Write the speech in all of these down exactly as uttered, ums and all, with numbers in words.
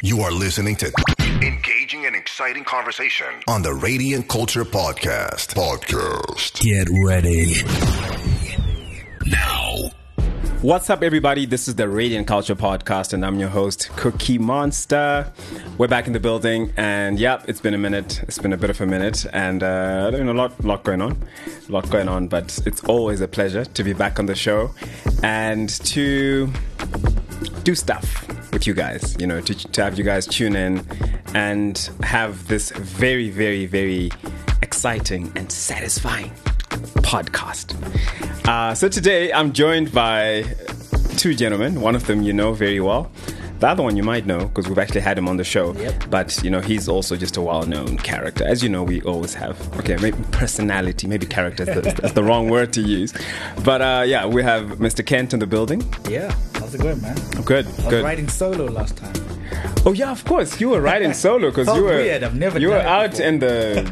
You are listening to engaging and exciting conversation on the Radiant Culture Podcast. Podcast. Get ready now. What's up, everybody? This is the Radiant Culture Podcast, and I'm your host, Cookie Monster. We're back in the building, and yep, it's been a minute. It's been a bit of a minute, and uh, you know, a lot, lot going on, a lot going on. But it's always a pleasure to be back on the show and to do stuff with you guys. You know, to, to have you guys tune in and have this very, very, very exciting and satisfying podcast. Uh, so today I'm joined by two gentlemen. One of them you know very well. The other one you might know because we've actually had him on the show. Yep. But, you know, he's also just a well-known character. As you know, we always have. Okay, maybe personality, maybe character is the, is the wrong word to use. But, uh, yeah, we have Mister Kent in the building. Yeah, how's it going, man? Good, I was good. riding solo last time. Oh, yeah, of course. You were riding solo because you were, weird. I've never you done were it out before. in the...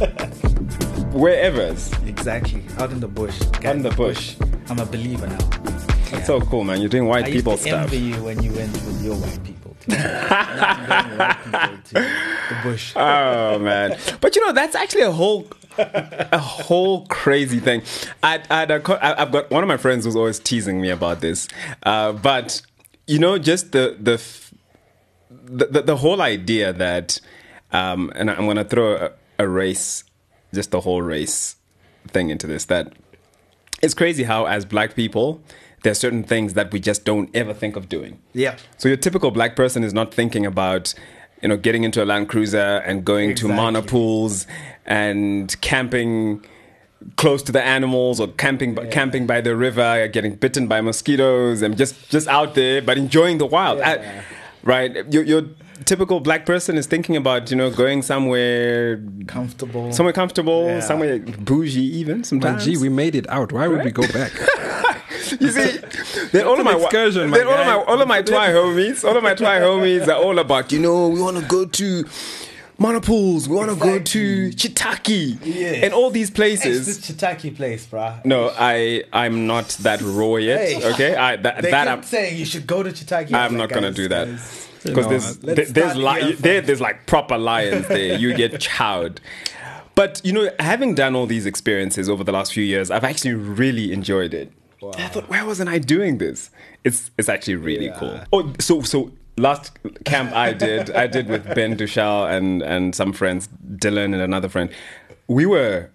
wherever's. Exactly, out in the bush. Out in the bush. I'm a believer now. That's so cool, man. You're doing white I people used to stuff. envy you when you went with your white people. Too. Now I'm going white people to the bush. Oh man! But you know, that's actually a whole, a whole crazy thing. I, I, I've got one of my friends who's always teasing me about this. Uh, but you know, just the the the, the whole idea that, um, and I'm going to throw a, a race, just the whole race thing into this. That it's crazy how, as black people, there are certain things that we just don't ever think of doing. Yeah. So your typical black person is not thinking about, you know, getting into a Land Cruiser and going Exactly. to monopools and camping close to the animals or camping yeah. camping by the river, getting bitten by mosquitoes and just, just out there, but enjoying the wild. Yeah. I, right? Your, your typical black person is thinking about, you know, going somewhere Comfortable. somewhere comfortable, Yeah. somewhere bougie even Man, sometimes. gee, we made it out. Why would we go back? You see, then all of an my excursion, my then all of my guy. all of my twi homies, all of my twi homies are all about, you know, we want to go to monopools, we want to go to Chitaki, Yes. and all these It's places. this Chitaki place, bruh. No, I I'm not that raw yet. Hey. Okay, I that They that kept I'm saying you should go to Chitaki. I'm Like, not gonna guys, do that guys, because know, there's let's there, there's start li- here there first. there's like proper lions there. You get chowed. But you know, having done all these experiences over the last few years, I've actually really enjoyed it. Wow. I thought, why wasn't I doing this? It's it's actually really Yeah. cool. Oh, so so last camp I did, I did with Ben Dushal and and some friends, Dylan and another friend. We were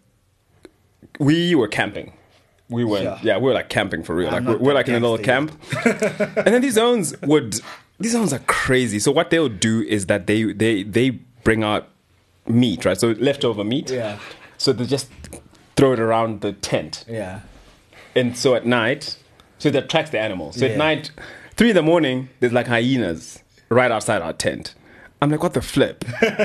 we were camping. We were Yeah. yeah, we were like camping for real. I'm Like not we're, we're that like in a little camp. gangster And then these zones would these zones are crazy. So what they'll do is that they they they bring out meat, right? So leftover meat. Yeah. So they just throw it around the tent. Yeah. And so at night, so it attracts the animals. So Yeah. at night, three in the morning, there's like hyenas right outside our tent. I'm like, what the flip?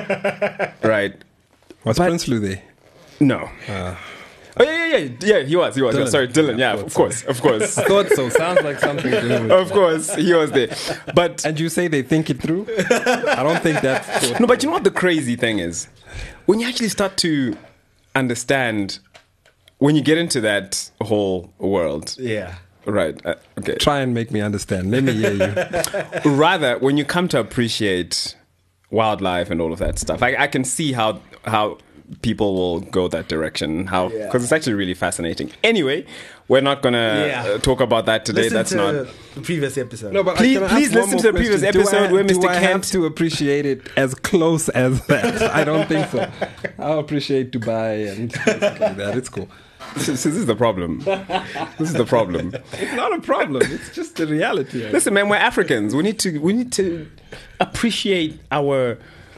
Right. Was But- Prince Lou there? No. Uh, Oh, yeah, yeah, yeah. Yeah, he was. He was. Yeah, Dylan. sorry, Dylan. Yeah, Yeah, of of course. Of course. thought so. Sounds like something to do with Of course. He was there. But And you say they think it through? I don't think that's... no, but you know what the crazy thing is? When you actually start to understand, when you get into that whole world, Yeah. right? Uh, okay. Try and make me understand. Let me hear you. Rather, when you come to appreciate wildlife and all of that stuff, I, I can see how how people will go that direction. How because Yeah. it's actually really fascinating. Anyway, we're not gonna Yeah. uh, talk about that today. Listen That's to not. the previous episode. No, but Please- can I please ask one listen more to the previous question? Do I- episode where do Mister I have Kent- to appreciate it as close as that? I don't think so. I'll appreciate Dubai and things like that. It's cool. This is, this is the problem. This is the problem. It's not a problem. It's just the reality. Listen, man, we're Africans. We need to we need to appreciate our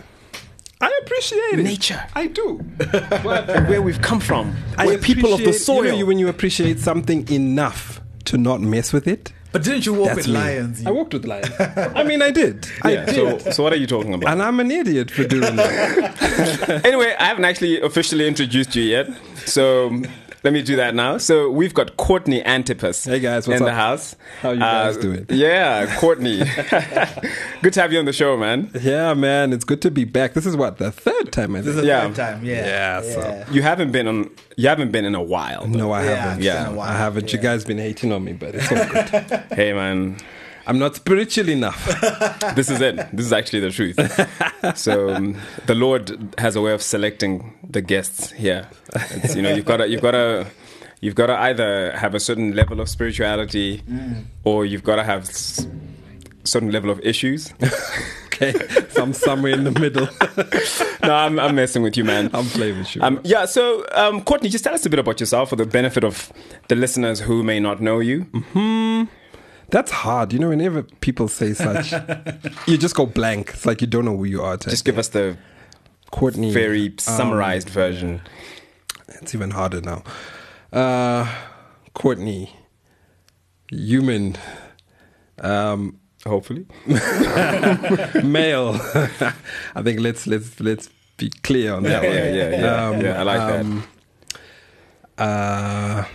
I appreciate it. nature. I do. and where we've come from. I We're people of the appreciate- soil. You know, you, when you appreciate something enough to not mess with it. But didn't you walk That's with me. lions? You? I walked with lions. I mean, I did. I Yeah, did. so, so what are you talking about? And I'm an idiot for doing that. Anyway, I haven't actually officially introduced you yet, so let me do that now. So we've got Courtney Antipas Hey, guys, what's in the up? house. How you guys Uh, doing? Yeah, Courtney. Good to have you on the show, man. Yeah, man, it's good to be back. This is what, the third time I This is think? the Yeah. third time. Yeah. Yeah, so- You haven't been on. You haven't been in a while. though. No, I Yeah, haven't. it's Yeah, been a while. I haven't. You Yeah. guys been hating on me, but it's all good. Hey, man. I'm not spiritual enough. This is it. This is actually the truth. So um, the Lord has a way of selecting the guests here. It's, you know, you've got to, you've got to, you've got to either have a certain level of spirituality, mm. or you've got to have s- certain level of issues. Okay, so I'm somewhere in the middle. No, I'm, I'm messing with you, man. I'm playing with you. Um, yeah. So, um, Courtney, just tell us a bit about yourself for the benefit of the listeners who may not know you. Hmm. That's hard. You know, whenever people say such, you just go blank. It's like you don't know who you are. Just give us the Courtney, very summarized um, version. It's even harder now. Uh, Courtney, human, um, hopefully, male. I think let's let's let's be clear on that yeah, one. Yeah, yeah, yeah. Um, yeah I like um, that. Uh,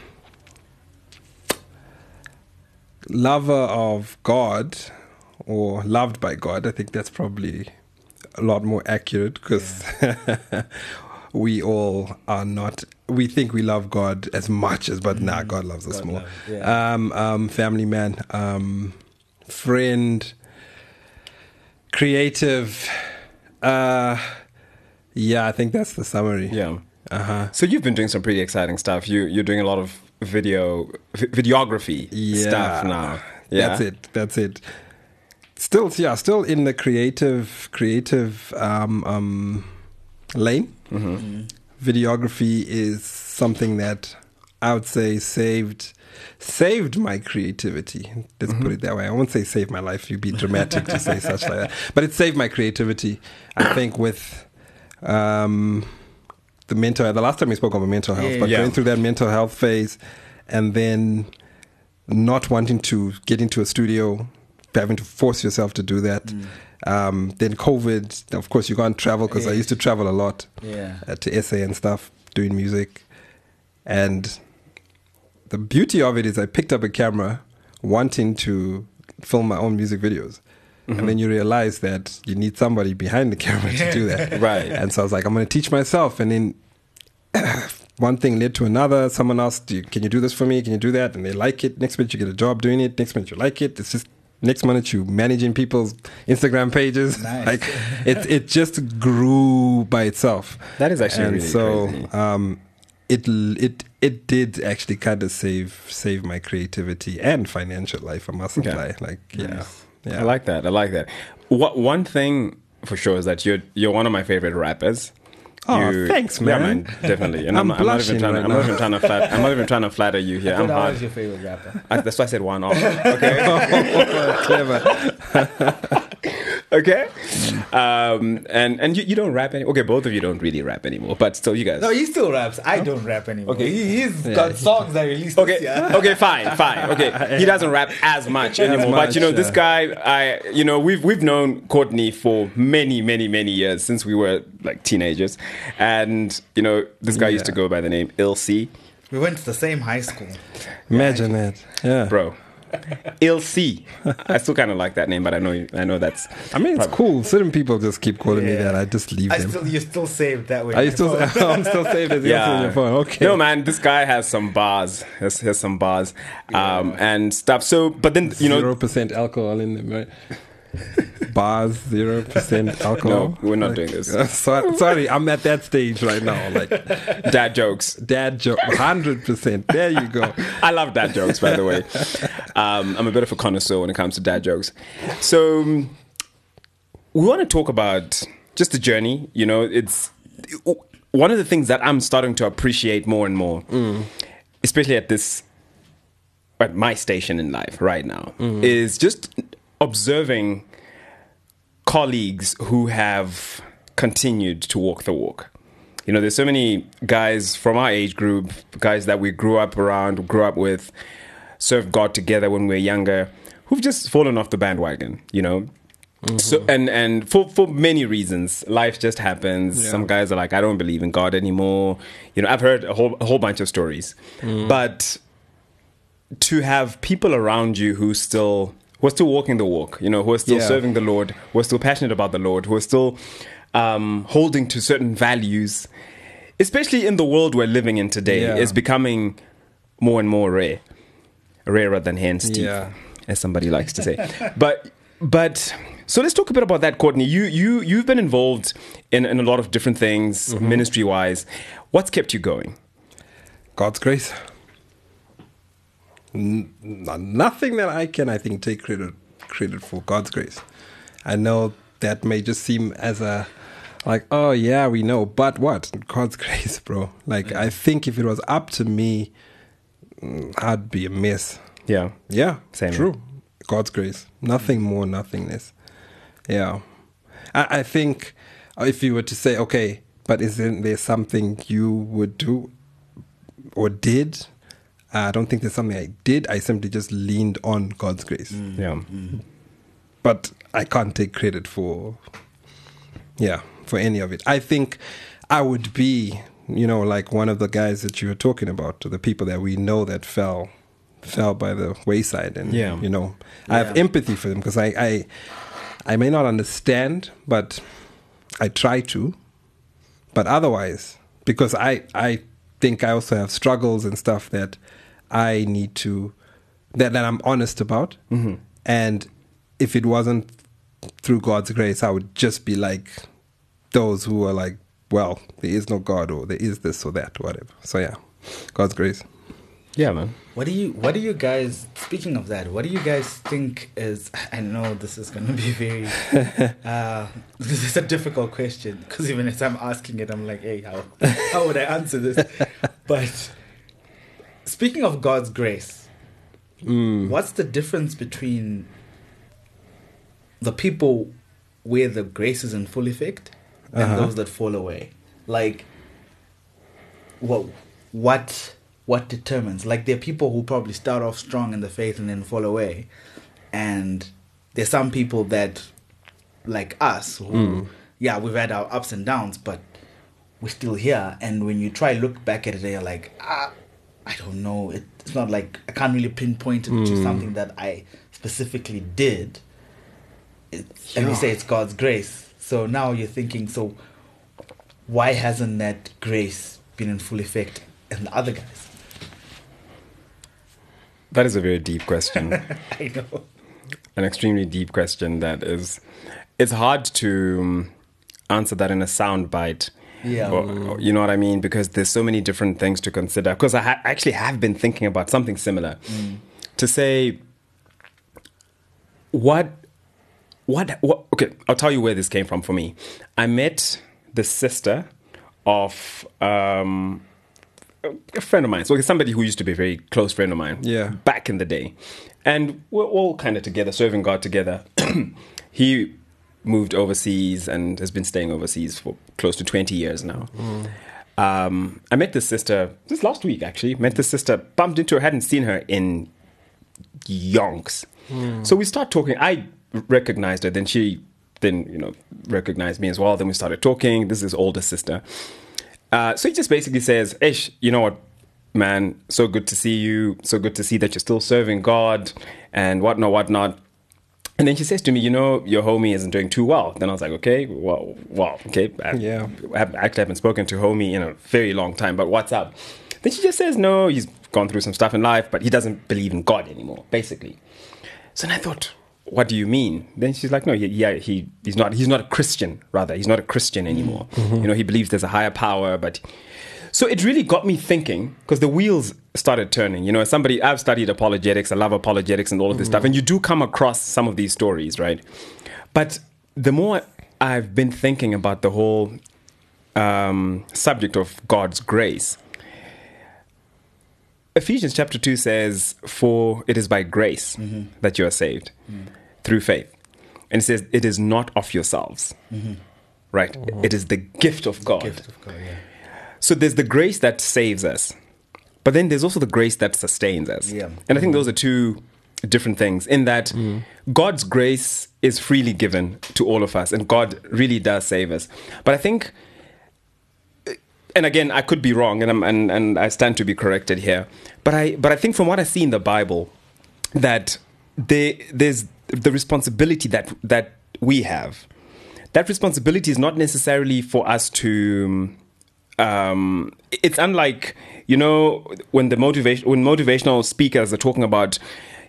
lover of God, or loved by God. I think that's probably a lot more accurate, because yeah. we all are not. We think we love God as much as, but mm. nah, God loves us God more. Loves, yeah. um, um, family man, um, friend, creative. Uh, yeah, I think that's the summary. Yeah. Uh-huh. So you've been doing some pretty exciting stuff. You you're doing a lot of video v- videography yeah. stuff now. Yeah, that's it. That's it. Still, yeah, still in the creative, creative um, um, lane. Mm-hmm. Mm-hmm. Videography is something that I would say saved saved my creativity. Let's mm-hmm. put it that way. I won't say saved my life. You'd be dramatic to say such like that. But it saved my creativity. I think with um, the mental. The last time we spoke about mental health, yeah, but yeah. going through that mental health phase, and then not wanting to get into a studio, having to force yourself to do that. Mm. Um, then COVID, of course, you can't travel, because yeah. I used to travel a lot yeah. uh, to S A and stuff, doing music. And the beauty of it is I picked up a camera wanting to film my own music videos. Mm-hmm. And then you realize that you need somebody behind the camera to do that. Right. And so I was like, I'm going to teach myself. And then one thing led to another. Someone asked, do you, can you do this for me? Can you do that? And they like it. Next minute you get a job doing it. Next minute you like it. It's just, next minute you managing people's Instagram pages. Nice. Like it, it just grew by itself. That is actually and really so, crazy. Um, it it it did actually kind of save save my creativity and financial life. I must Okay. apply. Like yeah, Nice. yeah. I like that. I like that. What one thing for sure is that you're you're one of my favorite rappers. Oh, You- thanks, Yeah, man. man, definitely. And I'm I'm, I'm not even blushing trying. right to, I'm not now. even trying to flatter. I'm not even trying to flatter you here. I I'm thought I hard. was your favorite rapper. I, that's why I said one off. Okay. Clever. Okay. Um, and and you, you don't rap any. Okay, both of you don't really rap anymore, but still, you guys. No, he still raps. I don't rap anymore. Okay. He, he's Yeah. got songs that released Okay, this year. okay, fine, fine. Okay, he doesn't rap as much anymore. much, but you know, this yeah. guy, I, you know, we've we've known Courtney for many, many, many years since we were like teenagers, and you know, this guy used to Yeah. go by the name Il C, We went to the same high school. Imagine that. Yeah. bro. Il C. I still kind of like that name, but I know, I know that's. I mean, it's cool. Certain people just keep calling me Yeah. that. I just leave I them. still, you're still saved that way. Are you still? I'm still saved as yeah. on your phone. Okay. No, man, this guy has some bars. Has, has some bars, um, and stuff. So, but then you know, zero percent alcohol in them, right? Bars, zero percent alcohol. No, we're not doing this. Uh, so, sorry, I'm at that stage right now. Like dad jokes. dad joke, hundred percent. There you go. I love dad jokes, by the way. Um, I'm a bit of a connoisseur when it comes to dad jokes. So um, we want to talk about just the journey. You know, it's one of the things that I'm starting to appreciate more and more, mm. especially at this, at my station in life right now, mm. is just observing colleagues who have continued to walk the walk. You know, there's so many guys from our age group, guys that we grew up around, grew up with, served God together when we were younger, who've just fallen off the bandwagon, you know? Mm-hmm. So and and for for many reasons, life just happens. Yeah. Some guys are like, I don't believe in God anymore. You know, I've heard a whole a whole bunch of stories. Mm. But to have people around you who still who are still walking the walk, you know, who are still Yeah. serving the Lord, who are still passionate about the Lord, who are still um, holding to certain values, especially in the world we're living in today, Yeah. is becoming more and more rare, rarer than hen's teeth. Yeah. as somebody likes to say. But but so let's talk a bit about that, Courtney. You you you've been involved in, in a lot of different things, mm-hmm. ministry wise. What's kept you going? God's grace. N- nothing that I can, I think, take credit credit for. God's grace. I know that may just seem as a like, oh yeah, we know, but what? God's grace, bro. Like, yeah. I think if it was up to me, I'd be a mess. Yeah. Yeah. Same. True. Way. God's grace. Nothing more, nothing less. Yeah. I, I think if you were to say, okay, but isn't there something you would do or did? I don't think there's something I did. I simply just leaned on God's grace. Mm. Yeah. Mm. But I can't take credit for, yeah, for any of it. I think I would be, you know, like one of the guys that you were talking about, the people that we know that fell, fell by the wayside. And, yeah. you know, yeah. I have empathy for them because I, I, I may not understand, but I try to. But otherwise, because I, I think I also have struggles and stuff that I need to, that, that I'm honest about. Mm-hmm. And if it wasn't through God's grace, I would just be like those who are like, well, there is no God, or there is this or that, or whatever. So yeah, God's grace. Yeah, man. What do you, what do you guys, speaking of that, what do you guys think is, I know this is going to be very, uh, this is a difficult question, because even as I'm asking it, I'm like, hey, how, how would I answer this? But speaking of God's grace, mm. what's the difference between the people where the grace is in full effect and uh-huh. those that fall away? Like, what, what, what determines? Like, there are people who probably start off strong in the faith and then fall away, and there's some people that, like us, who, mm. yeah, we've had our ups and downs, but we're still here. And when you try look back at it, you're like, ah, I don't know. It, it's not like I can't really pinpoint it mm. to something that I specifically did. It's, and we say it's God's grace. So now you're thinking, so why hasn't that grace been in full effect in the other guys? That is a very deep question. I know. An extremely deep question that is, it's hard to answer that in a sound bite. Yeah. Or, or, you know what I mean? Because there's so many different things to consider. Because I ha- actually have been thinking about something similar. Mm. To say, what... What, what? Okay, I'll tell you where this came from for me. I met the sister of um, a friend of mine. So somebody who used to be a very close friend of mine. Yeah. Back in the day. And we're all kind of together, serving God together. He moved overseas and has been staying overseas for close to twenty years now. Mm. Um, I met this sister, this last week actually. Met this sister, bumped into her, hadn't seen her in yonks. Mm. So we start talking. I... recognized her, then she then you know recognized me as well. Then we started talking. This is his older sister. Uh, so he just basically says, Ish, you know what, man, so good to see you, so good to see that you're still serving God and whatnot, whatnot. And then she says to me, you know, your homie isn't doing too well. Then I was like, okay, well, well okay. I, yeah. I actually haven't spoken to homie in a very long time, but what's up? Then she just says, no, he's gone through some stuff in life, but he doesn't believe in God anymore, basically. So then I thought, what do you mean? Then she's like, no, he, yeah, he, he's not, he's not a Christian, rather. He's not a Christian anymore. Mm-hmm. You know, he believes there's a higher power, but... So it really got me thinking, because the wheels started turning. You know, as somebody, I've studied apologetics, I love apologetics and all of this mm-hmm. stuff, and you do come across some of these stories, right? But the more I've been thinking about the whole um, subject of God's grace, Ephesians chapter two says, for it is by grace mm-hmm. that you are saved. Mm. Through faith. And it says, it is not of yourselves. Mm-hmm. Right? Mm-hmm. It is the gift of God. Gift of God, yeah. So there's the grace that saves us. But then there's also the grace that sustains us. Yeah. And I think those are two different things in that mm. God's grace is freely given to all of us. And God really does save us. But I think, and again, I could be wrong, and, I'm, and, and I stand to be corrected here. But I, but I think from what I see in the Bible, that there, there's the responsibility that that we have. That responsibility is not necessarily for us to. Um, it's unlike, you know, when the motivation when motivational speakers are talking about,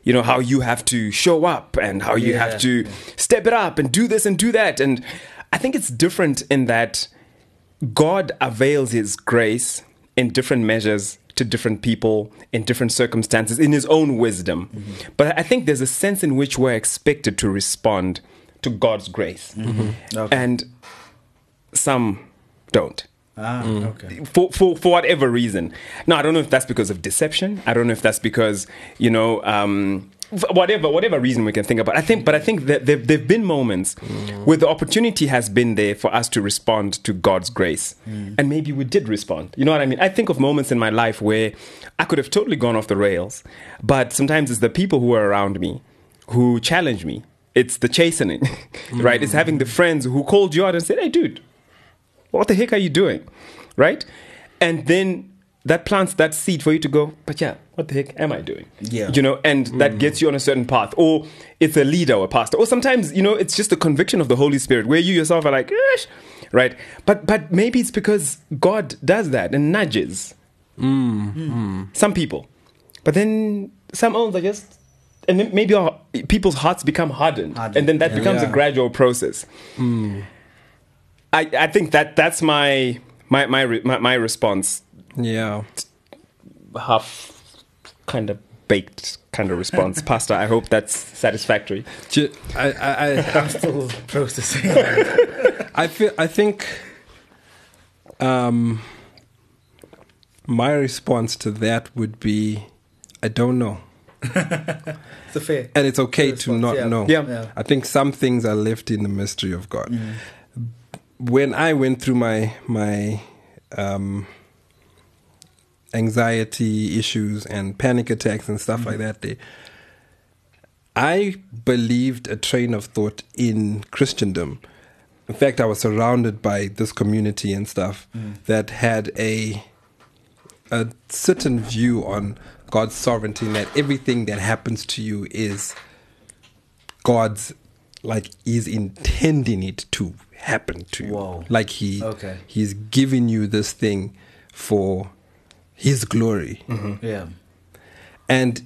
you know, how you have to show up and how you Yeah. have to step it up and do this and do that. And I think it's different in that God avails his grace in different measures to different people in different circumstances in his own wisdom. Mm-hmm. But I think there's a sense in which we're expected to respond to God's grace. Mm-hmm. Okay. And some don't. Ah, okay. For, for for whatever reason. Now, I don't know if that's because of deception. I don't know if that's because, you know, um, whatever whatever reason we can think about. I think, but I think that there there've been moments mm. where the opportunity has been there for us to respond to God's grace, mm. and maybe we did respond. You know what I mean? I think of moments in my life where I could have totally gone off the rails, but sometimes it's the people who are around me who challenge me. It's the chastening, mm. right? It's having the friends who called you out and said, "Hey, dude, what the heck are you doing?" Right? And then that plants that seed for you to go, but yeah, what the heck am I doing? Yeah. You know, and mm. that gets you on a certain path. Or it's a leader or a pastor. Or sometimes, you know, it's just the conviction of the Holy Spirit where you yourself are like, Eesh, right? But but maybe it's because God does that and nudges Mm. Mm. some people. But then some others are just, and then maybe our, people's hearts become hardened. Hardened. And then that Yeah. becomes Yeah. a gradual process. Mm. I, I think that that's my my my re- my, my response. Yeah. Half kind of baked kind of response. Pastor, I hope that's satisfactory. Ju- I, I, I, I'm still processing. I feel. I think. Um, my response to that would be, I don't know, It's a fair. and it's okay Response, to not yeah. know. Yeah. Yeah. I think some things are left in the mystery of God. Mm. When I went through my my um, anxiety issues and panic attacks and stuff like that, they, I believed a train of thought in Christendom. In fact, I was surrounded by this community and stuff Mm. that had a a certain view on God's sovereignty, and that everything that happens to you is God's, like, He's intending it to happen to you. Whoa. Like he Okay. He's giving you this thing for His glory. Yeah. And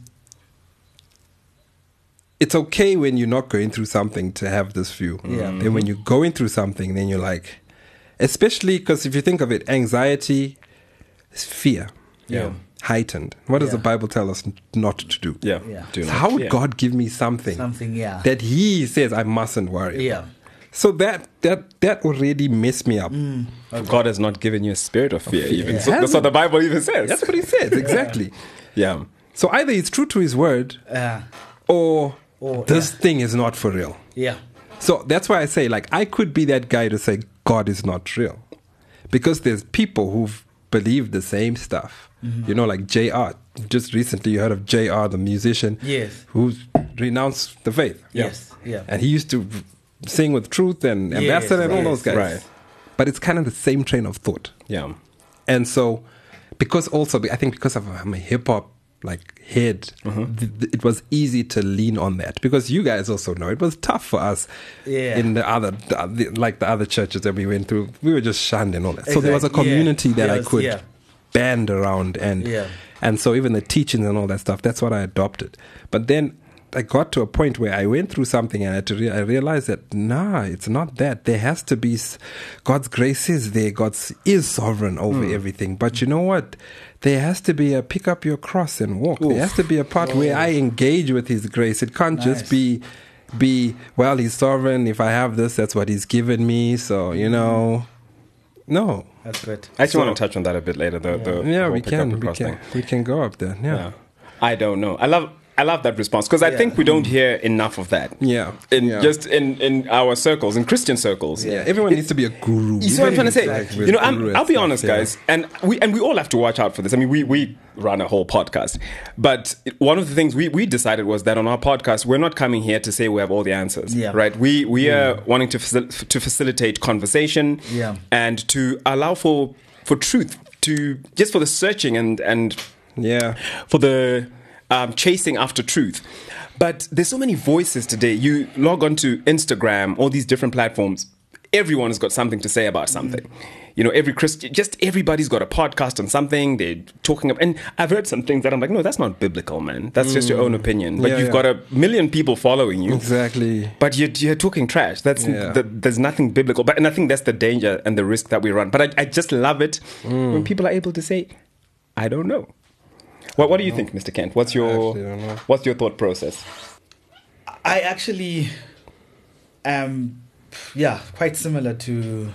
it's okay when you're not going through something to have this view. Yeah. Then when you're going through something, then you're like, especially because if you think of it, anxiety is fear, Yeah. heightened. What does Yeah. the Bible tell us n- not to do? Yeah. Yeah. Do So not how would fear. God give me something, Something, yeah. that He says I mustn't worry? Yeah. So that that that already messed me up. Mm. God has not given you a spirit of fear, even. Yeah. So that's what the Bible even says. That's what He says, exactly. Yeah. So either He's true to His word, Uh, or, Or, this yeah. thing is not for real. yeah. So that's why I say, like, I could be that guy to say God is not real, because there's people who've believed the same stuff. Mm-hmm. You know, like J R. Just recently, you heard of J R, the musician, Yes. who renounced the faith. Yes. Yeah. And he used to sing with Truth and Yes, Ambassador and all yes, those guys. right. But it's kind of the same train of thought. Yeah. And so, because also, I think because of I'm a hip hop like head, Mm-hmm. th- th- it was easy to lean on that, because you guys also know it was tough for us Yeah. in the other, the, oth- like the other churches that we went through. We were just shunned and all that. So there was a Exactly, yeah. community that I Yes, could yeah. band around, and Yeah. and so even the teachings and all that stuff, that's what I adopted. But then I got to a point where I went through something and I, had to re- I realized that, nah, it's not that. There has to be, s- God's grace is there. God is sovereign over Hmm. everything. But you know what? There has to be a pick up your cross and walk. There has to be a part where I engage with His grace. It can't Nice. just be, be, well, He's sovereign. If I have this, that's what He's given me. So, you know, no. That's good. I actually So- want to touch on that a bit later. The, the Yeah, whole we pick up can. the We cross can, thing. we can go up there. Yeah. Yeah. I don't know. I love I love that response, because I Yeah. think we don't hear enough of that. Yeah. In Yeah. just in, in our circles, in Christian circles. Yeah, everyone needs to be a guru. You see what I'm trying to say? Exactly. You know, Guru I'm, and I'll be stuff, honest, yeah. guys, and we and we all have to watch out for this. I mean, we we run a whole podcast, but one of the things we, we decided was that on our podcast, we're not coming here to say we have all the answers. Yeah. Right? We we are wanting to facil- to facilitate conversation. Yeah. And to allow for for truth, to just for the searching and and Yeah. for the um, chasing after truth. But there's so many voices today. You log onto Instagram, all these different platforms. everyone has got something to say about something. Mm. You know, every Christian, just everybody's got a podcast on something. They're talking about, and I've heard some things that I'm like, no, that's not biblical, man. That's mm. just your own opinion. But yeah, you've yeah. got a million people following you. Exactly. But you're, you're talking trash. That's yeah. the, there's nothing biblical. But and I think that's the danger and the risk that we run. But I, I just love it mm. when people are able to say, I don't know. What What do you think, Mister Kent? What's your What's your thought process? I actually am, yeah, quite similar to.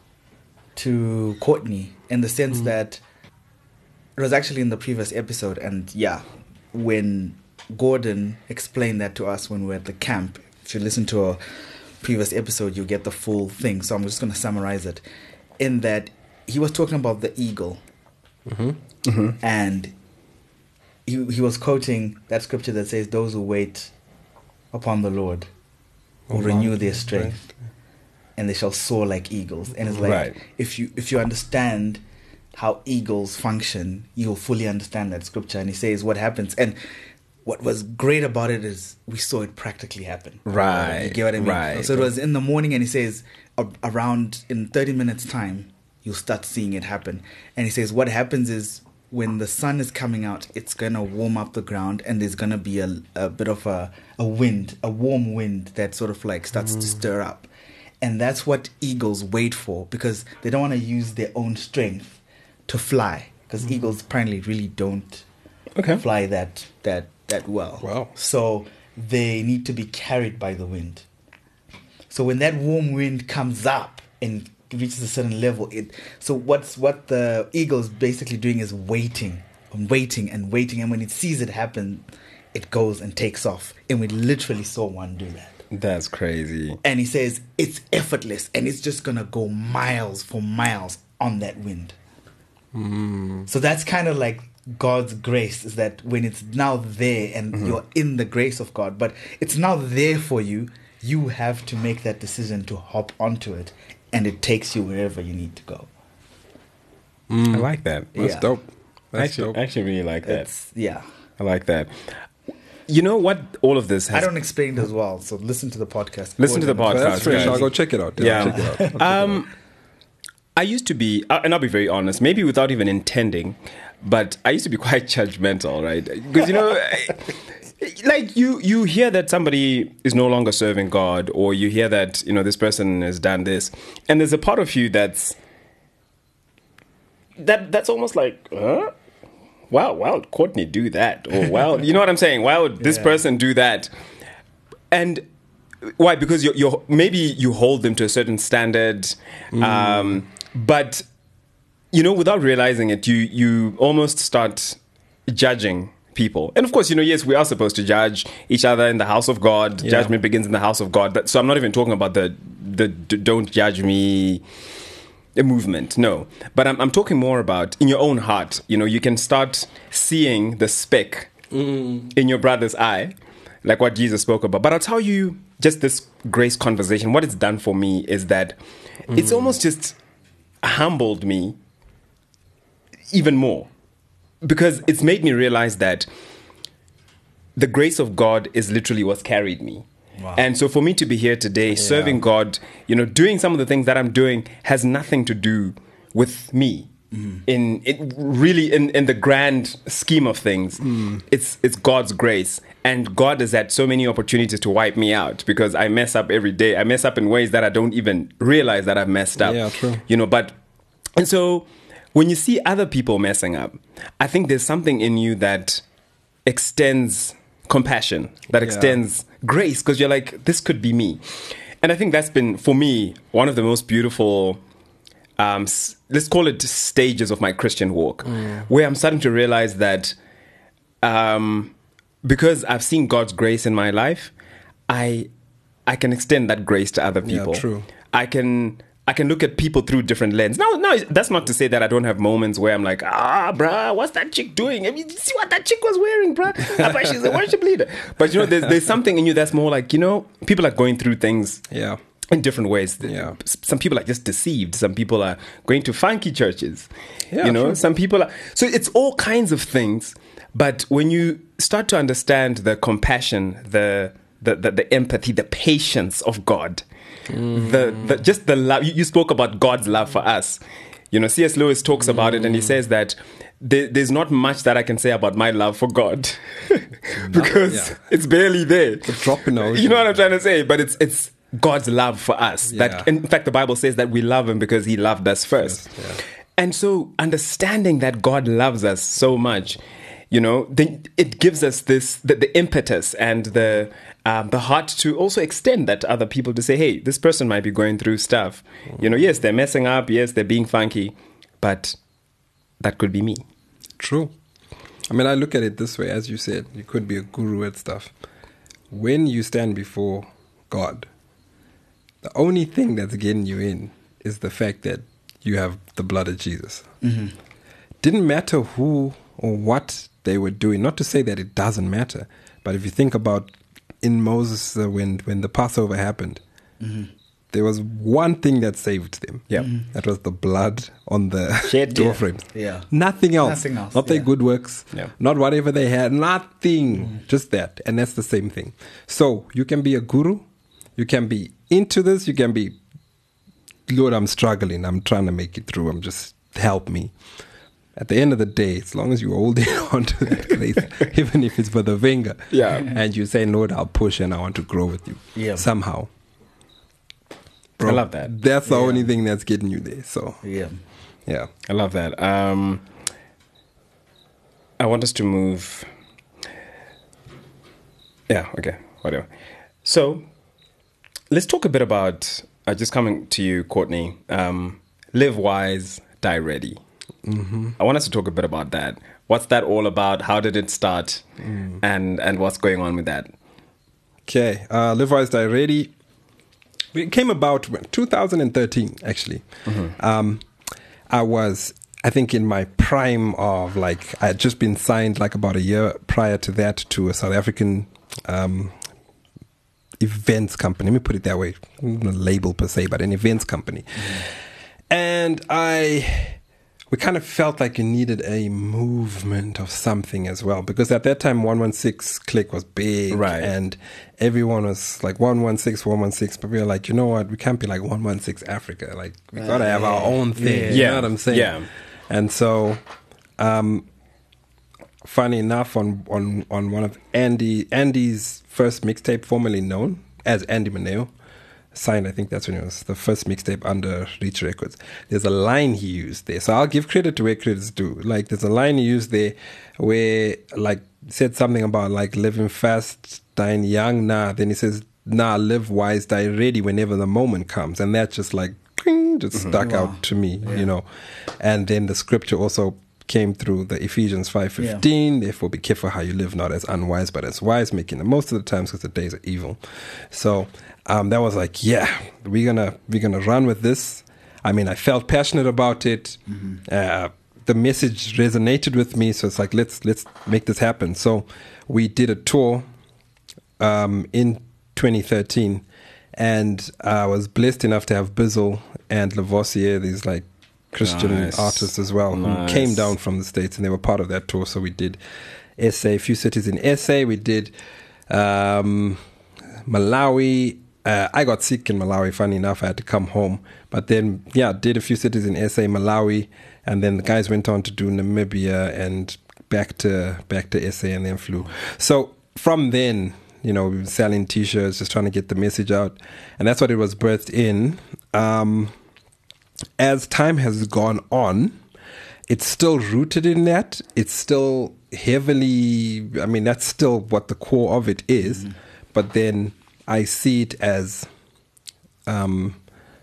to Courtney in the sense mm. that it was actually in the previous episode, and yeah, when Gordon explained that to us when we were at the camp, if you listen to a previous episode, you get the full thing. So I'm just going to summarize it in that he was talking about the eagle, mm-hmm. Mm-hmm. and he he was quoting that scripture that says, "Those who wait upon the Lord will oh, renew their strength." Right. And they shall soar like eagles. And it's like, right. if you if you understand how eagles function, you'll fully understand that scripture. And he says what happens. And what was great about it is we saw it practically happen. Right. You get what I mean? Right. So it was in the morning, and he says around in thirty minutes time, you'll start seeing it happen. And he says what happens is when the sun is coming out, it's going to warm up the ground, and there's going to be a, a bit of a, a wind, a warm wind that sort of like starts mm. to stir up. And that's what eagles wait for, because they don't want to use their own strength to fly, because mm. eagles apparently really don't okay. fly that that that well. Wow. So they need to be carried by the wind. So when that warm wind comes up and reaches a certain level, it so what's what the eagle's basically doing is waiting and waiting and waiting, and when it sees it happen, it goes and takes off. And we literally saw one do that. That's crazy. And he says it's effortless, and it's just going to go miles for miles on that wind. Mm. So that's kind of like God's grace, is that when it's now there and mm-hmm. you're in the grace of God, but it's now there for you, you have to make that decision to hop onto it, and it takes you wherever you need to go. Mm. I like that. That's yeah. dope. That's actually, dope. I actually really like that. It's, yeah. I like that. You know what all of this has... I don't explain it as well, so listen to the podcast. Listen to the podcast. That's fresh. I'll go check it out. Yeah. I'll check it out. Check um, it out. I used to be, and I'll be very honest, maybe without even intending, but I used to be quite judgmental, right? Because, you know, like you, you hear that somebody is no longer serving God, or you hear that, you know, this person has done this, and there's a part of you that's, that that's almost like, huh? Wow, why would Courtney do that? Or wow, you know what I'm saying? Why would this yeah. person do that? And why? Because you're, you're maybe you hold them to a certain standard, mm. um, but you know, without realizing it, you you almost start judging people. And of course, you know, yes, we are supposed to judge each other in the house of God. Yeah. Judgment begins in the house of God. But so I'm not even talking about the the, the don't judge me movement, no, but I'm, I'm talking more about in your own heart. You know, you can start seeing the speck mm. in your brother's eye, like what Jesus spoke about. But I'll tell you, just this grace conversation, what it's done for me is that mm. it's almost just humbled me even more, because it's made me realize that the grace of God is literally what's carried me. Wow. And so for me to be here today, yeah. serving God, you know, doing some of the things that I'm doing has nothing to do with me. Mm. In it really in, in the grand scheme of things, mm. it's it's God's grace. And God has had so many opportunities to wipe me out, because I mess up every day. I mess up in ways that I don't even realize that I've messed up. Yeah, true. You know, but and so when you see other people messing up, I think there's something in you that extends compassion, that extends yeah. grace, because you're like, this could be me. And I think that's been, for me, one of the most beautiful, um, s- let's call it stages of my Christian walk, mm. where I'm starting to realize that um, because I've seen God's grace in my life, I I can extend that grace to other people. Yeah, true. I can... I can look at people through different lenses. Now, no, that's not to say that I don't have moments where I'm like, ah, bruh, what's that chick doing? I mean, see what that chick was wearing, bruh? I bet she's a worship leader. But, you know, there's, there's something in you that's more like, you know, people are going through things yeah. in different ways. Yeah. Some people are just deceived. Some people are going to funky churches. Yeah, you know, sure. some people are... So it's all kinds of things. But when you start to understand the compassion, the the, the, the empathy, the patience of God. Mm. The, the just the love. You, you spoke about God's love for us. You know, C S Lewis talks mm. about it, and he says that there, there's not much that I can say about my love for God because yeah. it's barely there. It's a drop in the ocean. You know what I'm trying to say? But it's it's God's love for us. Yeah. That, in fact, the Bible says that we love Him because He loved us first. Yes, yeah. And so, understanding that God loves us so much, you know, the, it gives us this the, the impetus and the um, the heart to also extend that to other people to say, hey, this person might be going through stuff. You know, yes, they're messing up. Yes, they're being funky, but that could be me. True. I mean, I look at it this way, as you said, you could be a guru at stuff. When you stand before God, the only thing that's getting you in is the fact that you have the blood of Jesus. Mm-hmm. Didn't matter who or what they were doing. Not to say that it doesn't matter, but if you think about in Moses, uh, when when the Passover happened, mm-hmm. there was one thing that saved them. Yeah, mm-hmm. that was the blood on the Shed, door yeah. frames. Yeah, nothing else. Nothing else. Not yeah. their good works. Yeah. Not whatever they had. Nothing. Mm-hmm. Just that, and that's the same thing. So you can be a guru. You can be into this. You can be, Lord, I'm struggling. I'm trying to make it through. I'm just help me. At the end of the day, as long as you hold it onto that grace, even if it's for the finger, yeah. and you say, Lord, I'll push and I want to grow with you yeah. somehow. Bro, I love that. That's the yeah. only thing that's getting you there. So yeah, yeah, I love that. Um, I want us to move. Yeah. Okay. Whatever. So let's talk a bit about uh, just coming to you, Courtney. Um, live wise, die ready. Mm-hmm. I want us to talk a bit about that. What's that all about? How did it start? Mm. And and what's going on with that? Okay. Uh, Live Wise, Die Ready. It came about when, two thousand thirteen, actually. Mm-hmm. Um, I was, I think, in my prime of like, I had just been signed like about a year prior to that to a South African um, events company. Let me put it that way. Not a label per se, but an events company. Mm-hmm. And I... we kind of felt like you needed a movement of something as well. Because at that time, one one six Click was big. Right. And everyone was like one one six, one one six. But we were like, you know what? We can't be like one one six Africa. Like, we got to have our own thing. Yeah. You know what I'm saying? Yeah. And so, um, funny enough, on, on, on one of Andy Andy's first mixtape, formerly known as Andy Maneo, signed, I think that's when it was the first mixtape under Reach Records. There's a line he used there. So I'll give credit to where credit's due. Like, there's a line he used there where, like, said something about, like, living fast, dying young. Nah. Then he says, nah, live wise, die ready whenever the moment comes. And that just, like, just mm-hmm. stuck wow. out to me, yeah. you know. And then the scripture also came through the Ephesians five fifteen. Yeah. Therefore, be careful how you live, not as unwise, but as wise, making the most of the times because the days are evil. So um, that was like, yeah, we're gonna we're gonna run with this. I mean, I felt passionate about it. Mm-hmm. Uh, the message resonated with me, so it's like let's let's make this happen. So we did a tour um, in twenty thirteen, and I was blessed enough to have Bizzle and Lavoisier, these like Christian nice. artists as well, nice. who came down from the States, and they were part of that tour. So we did S A, a few cities in S A. We did um, Malawi. Uh, I got sick in Malawi, funny enough. I had to come home. But then, yeah, did a few cities in S A, Malawi, and then the guys went on to do Namibia and back to back to S A, and then flew. So from then, you know, we were selling T-shirts, just trying to get the message out. And that's what it was birthed in. Um, as time has gone on, it's still rooted in that. It's still heavily, I mean, that's still what the core of it is. Mm-hmm. But then I see it as um,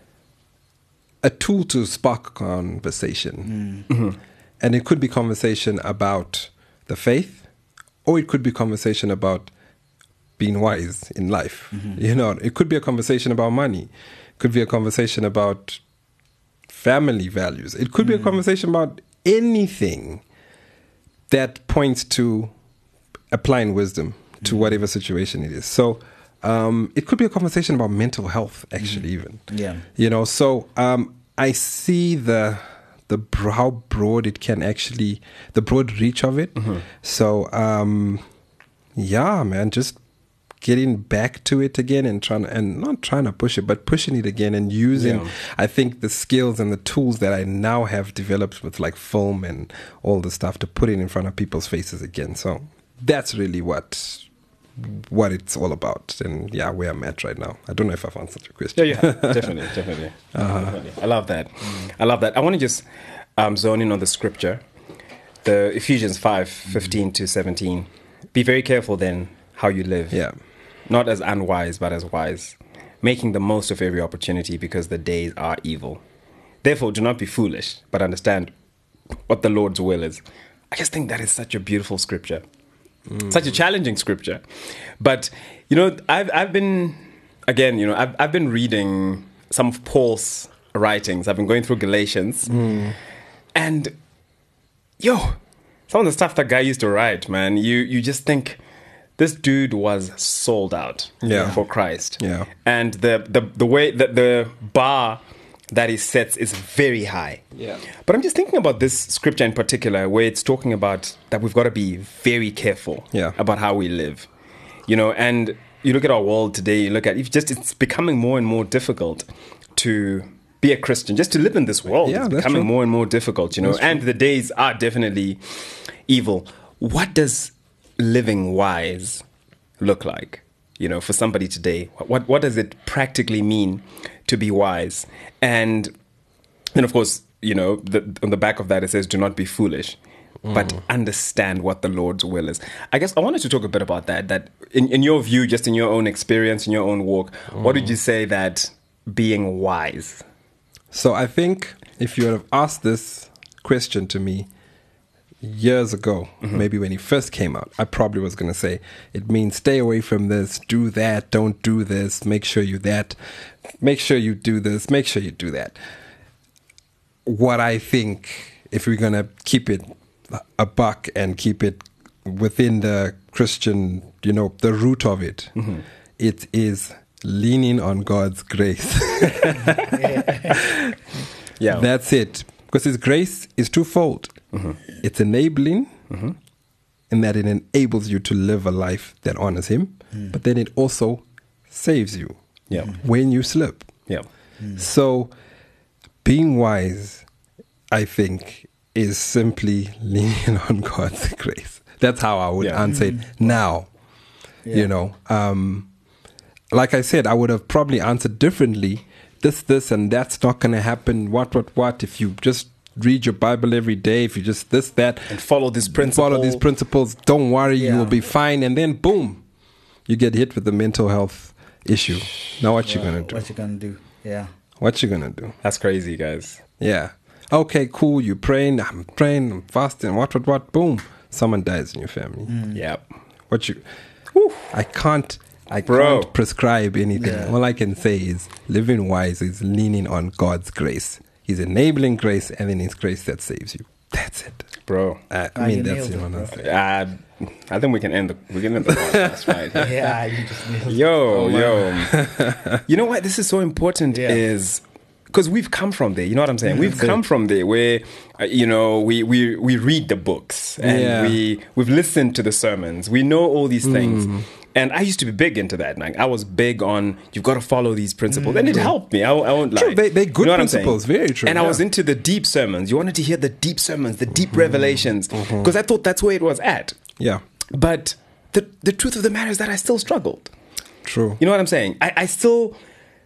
a tool to spark conversation. Mm-hmm. And it could be conversation about the faith, or it could be conversation about being wise in life. Mm-hmm. You know, it could be a conversation about money. It could be a conversation about family values. It could mm. be a conversation about anything that points to applying wisdom to mm. whatever situation it is. So um, it could be a conversation about mental health, actually, mm. even. Yeah. You know, so um, I see the the how broad it can actually, the broad reach of it. Mm-hmm. So um, yeah, man, just getting back to it again and trying and not trying to push it, but pushing it again and using, Yeah. I think, the skills and the tools that I now have developed with like film and all the stuff to put it in front of people's faces again. So that's really what what it's all about. And yeah, where I'm at right now. I don't know if I've answered your question. Yeah, yeah, definitely, definitely, uh-huh. definitely. I love that. Mm. I love that. I want to just um, zone in on the scripture, the Ephesians five fifteen mm. to seventeen. Be very careful then how you live. Yeah. Not as unwise, but as wise, making the most of every opportunity because the days are evil. Therefore, do not be foolish, but understand what the Lord's will is. I just think that is such a beautiful scripture, mm. such a challenging scripture. But, you know, I've I've been, again, you know, I've, I've been reading some of Paul's writings. I've been going through Galatians. Mm. And, yo, some of the stuff that guy used to write, man, you you just think... This dude was sold out yeah. for Christ. Yeah. And the, the, the way that the bar that he sets is very high. Yeah. But I'm just thinking about this scripture in particular, where it's talking about that we've got to be very careful yeah. about how we live. You know, and you look at our world today, you look at it's just it's becoming more and more difficult to be a Christian, just to live in this world. Yeah, it's that's becoming true. more and more difficult, you know, That's and true. the days are definitely evil. What does living wise look like, you know, for somebody today? What what does it practically mean to be wise? And then, of course, you know, the, on the back of that it says, "Do not be foolish, mm. but understand what the Lord's will is." I guess I wanted to talk a bit about that. That in, in your view, just in your own experience, in your own walk, mm. what would you say that being wise? So I think if you would have asked this question to me years ago, mm-hmm. maybe when he first came out, I probably was going to say, it means stay away from this, do that, don't do this, make sure you that, make sure you do this, make sure you do that. What I think, if we're going to keep it a buck and keep it within the Christian, you know, the root of it, mm-hmm. it is leaning on God's grace. Yeah. That's it. Because His grace is twofold. Mm-hmm. It's enabling, mm-hmm. in that it enables you to live a life that honors Him, mm. but then it also saves you yeah. when you slip. Yeah. Mm. So being wise, I think, is simply leaning on God's grace. That's how I would yeah. answer mm. it now. Yeah. You know, um, like I said, I would have probably answered differently. This, this, and that's not going to happen. What, what, what? If you just read your Bible every day, if you just this, that, and follow this principle, follow these principles, don't worry, Yeah. you will be fine. And then, boom, you get hit with the mental health issue. Now, what you Wow, gonna do? What you gonna do? Yeah. What you gonna do? That's crazy, guys. Yeah. Okay, cool. You praying? I'm praying. I'm fasting. What, what, what? Boom. Someone dies in your family. Mm. Yeah. What you? Whew, I can't. I Bro. can't prescribe anything. Yeah. All I can say is living wise is leaning on God's grace. His enabling grace, and then His grace that saves you. That's it, Bro. I, Ah, I mean, you that's nailed the it, honest. bro. Uh, I think we can end the we can end the podcast right here. Yeah, you just nailed it. Yo, yo. You know what? This is so important Yeah. is because we've come from there. You know what I'm saying? We've That's come it. from there where, uh, you know, we, we, we read the books and Yeah. we, we've listened to the sermons. We know all these things. Mm. And I used to be big into that. Like I was big on, you've got to follow these principles. And it helped me. I, I won't lie. True, they- they're good You know what I'm saying? principles. Very true, And I yeah. was into the deep sermons. You wanted to hear the deep sermons, the deep revelations. Because I thought that's where it was at. Yeah, But the, the truth of the matter is that I still struggled. true. You know what I'm saying? I, I still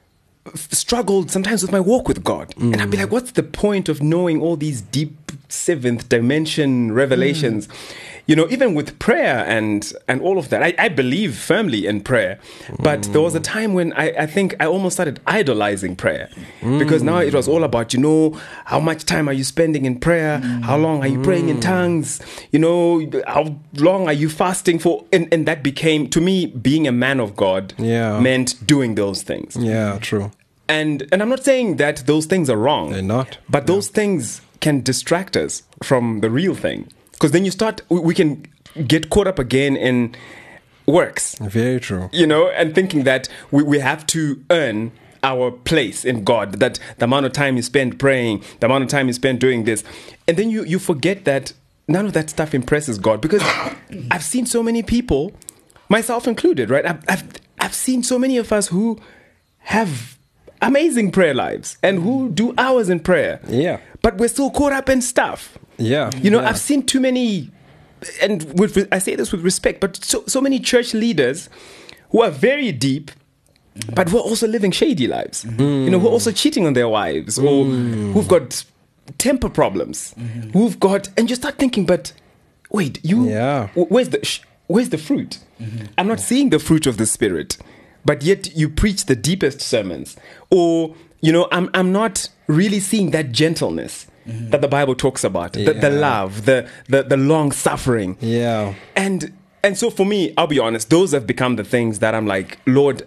f- struggled sometimes with my walk with God. Mm. And I'd be like, what's the point of knowing all these deep seventh dimension revelations? Mm. You know, even with prayer and, and all of that, I, I believe firmly in prayer. But mm. there was a time when I, I think I almost started idolizing prayer. Mm. Because now it was all about, you know, how much time are you spending in prayer? Mm. How long are you praying in tongues? You know, how long are you fasting for? And, and that became, to me, being a man of God Yeah. meant doing those things. Yeah, true. And and I'm not saying that those things are wrong. They're not. But those things can distract us from the real thing. Because then you start, we, we can get caught up again in works, Very true. you know, and thinking that we, we have to earn our place in God, that the amount of time you spend praying, the amount of time you spend doing this. And then you, you forget that none of that stuff impresses God. Because I've seen so many people myself included, right? I've, I've, I've seen so many of us who have amazing prayer lives and who do hours in prayer. Yeah. But we're still caught up in stuff. Yeah. You know, yeah. I've seen too many, and with, I say this with respect, but so, so many church leaders who are very deep, but who are also living shady lives. Mm. You know, who are also cheating on their wives, or mm. who've got temper problems, mm-hmm. who've got, and you start thinking, but wait, you, yeah. where's the, sh- where's the fruit? Mm-hmm. I'm not seeing the fruit of the Spirit, but yet you preach the deepest sermons. Or, you know, I'm I'm not really seeing that gentleness mm-hmm. that the Bible talks about, yeah. the, the love, the, the, the long suffering. Yeah. And and so for me, I'll be honest, those have become the things that I'm like, Lord,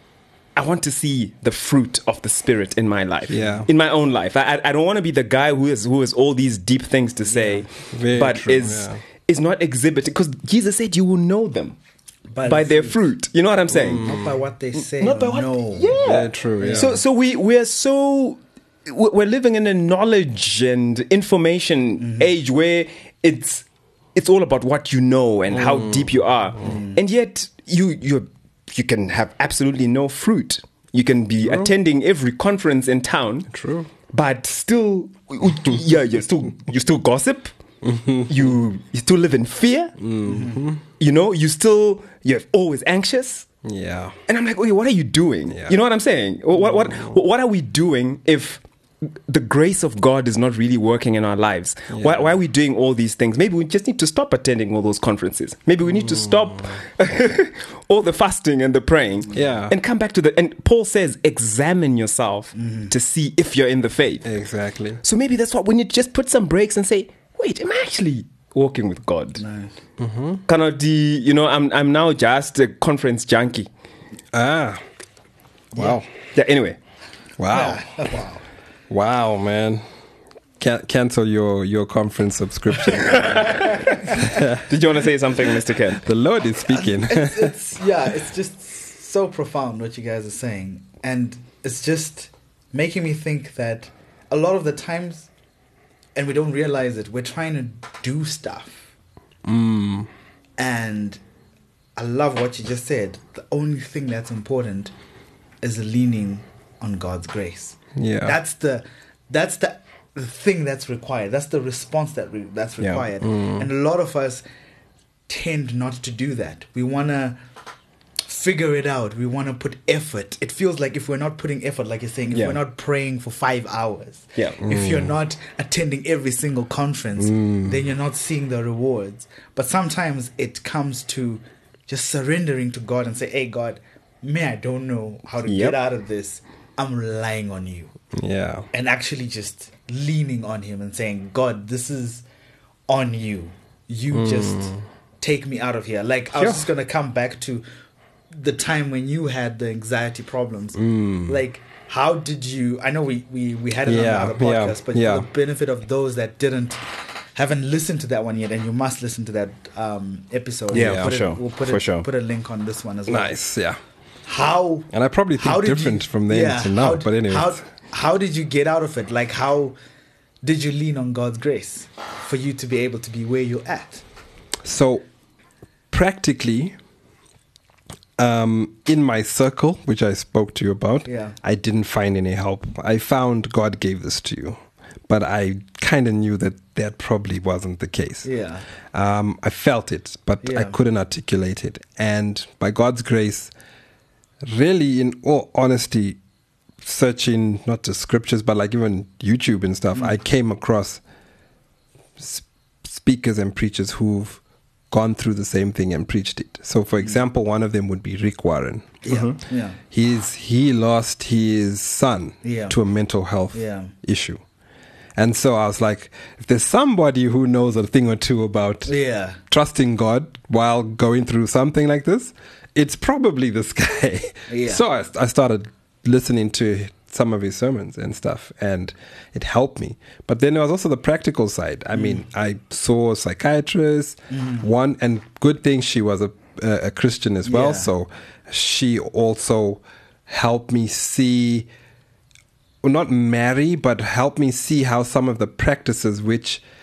I want to see the fruit of the Spirit in my life, yeah. in my own life. I I don't want to be the guy who is who has all these deep things to say, yeah. but true, is yeah. is not exhibiting, because Jesus said you will know them by, by the their fruit. fruit. You know what I'm saying? Mm. Not by what they say. Not by what. No. Yeah. Very true. Yeah. So so we we're so we're living in a knowledge and information mm-hmm. age where it's it's all about what you know and mm. how deep you are, mm. and yet you you you can have absolutely no fruit. You can be True. attending every conference in town. True. But still, yeah, you still you still gossip. Mm-hmm. You you still live in fear. Mm-hmm. You know, you still you're always anxious. Yeah. And I'm like, okay, what are you doing? Yeah. You know what I'm saying? What what what are we doing if the grace of God is not really working in our lives? Yeah. Why, why are we doing all these things? Maybe we just need to stop attending all those conferences. Maybe we need to stop all the fasting and the praying. Yeah. And come back to the, and Paul says, examine yourself mm-hmm. to see if you're in the faith. Exactly. So maybe that's what we need to just put some breaks and say, wait, am I actually walking with God? Nice. Mm-hmm. Cannot the, you know, I'm I'm now just a conference junkie. Ah. Wow. Yeah, anyway. Wow. Yeah. Wow. Wow, man. Can- cancel your, your conference subscription. Did you want to say something, Mister Ken? The Lord is speaking. It's, it's, yeah, it's just so profound what you guys are saying. And it's just making me think that a lot of the times, and we don't realize it, we're trying to do stuff. Mm. And I love what you just said. The only thing that's important is leaning on God's grace. Yeah, that's the that's the, the thing that's required. That's the response that re- that's required. Yeah. Mm. And a lot of us tend not to do that. We want to figure it out. We want to put effort. It feels like if we're not putting effort, like you're saying, if yeah. we're not praying for five hours, yeah. mm. if you're not attending every single conference, mm. then you're not seeing the rewards. But sometimes it comes to just surrendering to God and say, hey, God, may I don't know how to yep. get out of this. I'm relying on you. Yeah. And actually just leaning on him and saying, God, this is on you. You mm. just take me out of here. Like, I was sure. just going to come back to the time when you had the anxiety problems. Mm. Like, how did you... I know we, we, we had it yeah, on another podcast, yeah, but yeah. for the benefit of those that didn't... haven't listened to that one yet, and you must listen to that um, episode. Yeah, we'll for put sure. It, we'll put for it, sure. put a link on this one as well. Nice, yeah. How and I probably think different you, from then yeah, to now, how, but anyway. How, how did you get out of it? Like, how did you lean on God's grace for you to be able to be where you're at? So, practically, um, in my circle, which I spoke to you about, yeah. I didn't find any help. I found God gave this to you, but I kind of knew that that probably wasn't the case. Yeah. Um, I felt it, but yeah. I couldn't articulate it. And by God's grace, really, in all honesty, searching not just scriptures, but like even YouTube and stuff, mm. I came across sp- speakers and preachers who've gone through the same thing and preached it. So, for example, one of them would be Rick Warren. Yeah, mm-hmm. yeah. He's, he lost his son yeah. to a mental health yeah. issue. And so I was like, if there's somebody who knows a thing or two about yeah. trusting God while going through something like this, it's probably this guy. Yeah. So I, I started listening to some of his sermons and stuff, and it helped me. But then there was also the practical side. I mm. mean, I saw a psychiatrist, mm. one, and good thing she was a, a, a Christian as well. Yeah. So she also helped me see... well, not marry, but help me see how some of the practices which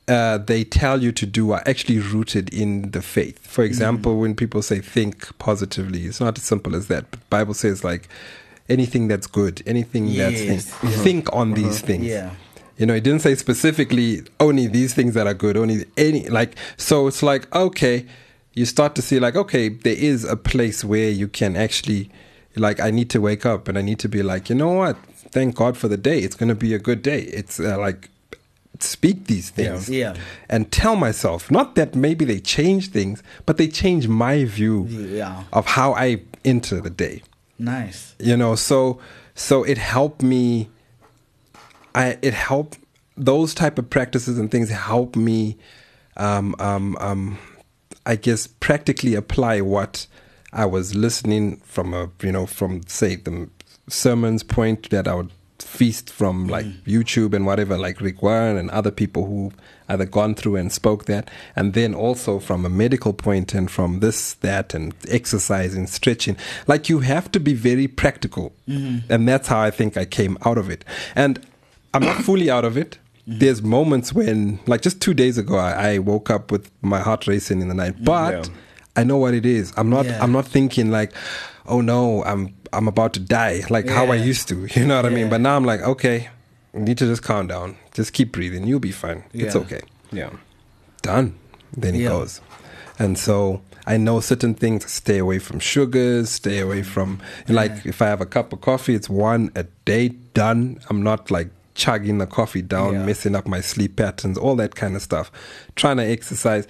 uh, they tell you to do are actually rooted in the faith. For example, mm. when people say think positively, it's not as simple as that. But Bible says like anything that's good, anything Yes. that's think, Mm-hmm. think on Mm-hmm. these things. Yeah. You know, it didn't say specifically only these things that are good, only any like. So it's like, okay, you start to see like, okay, there is a place where you can actually, like, I need to wake up and I need to be like, you know what? Thank God for the day. It's going to be a good day. It's uh, like, speak these things. Yeah. Yeah. And tell myself, not that maybe they change things, but they change my view Yeah. of how I enter the day. Nice. You know, so so it helped me. I it helped those type of practices and things help me. Um, um, um, I guess practically apply what I was listening from a you know from say the sermons point that I would feast from like mm. YouTube and whatever, like Rick Warren and other people who either gone through and spoke that, and then also from a medical point and from this, that, and exercising, stretching. Like you have to be very practical, mm-hmm. and that's how I think I came out of it. And I'm not fully out of it. Mm-hmm. There's moments when, like just two days ago, I, I woke up with my heart racing in the night, but yeah. I know what it is. I'm not. Yeah. I'm not thinking like, oh no, I'm. I'm about to die, like yeah. how I used to. You know what yeah. I mean? But now I'm like, okay, you need to just calm down. Just keep breathing. You'll be fine. Yeah. It's okay. Yeah. Done. Then it yeah. goes. And so I know certain things. Stay away from sugars. Stay away from, like, yeah. if I have a cup of coffee, it's one a day. Done. I'm not like chugging the coffee down, yeah. messing up my sleep patterns, all that kind of stuff. Trying to exercise.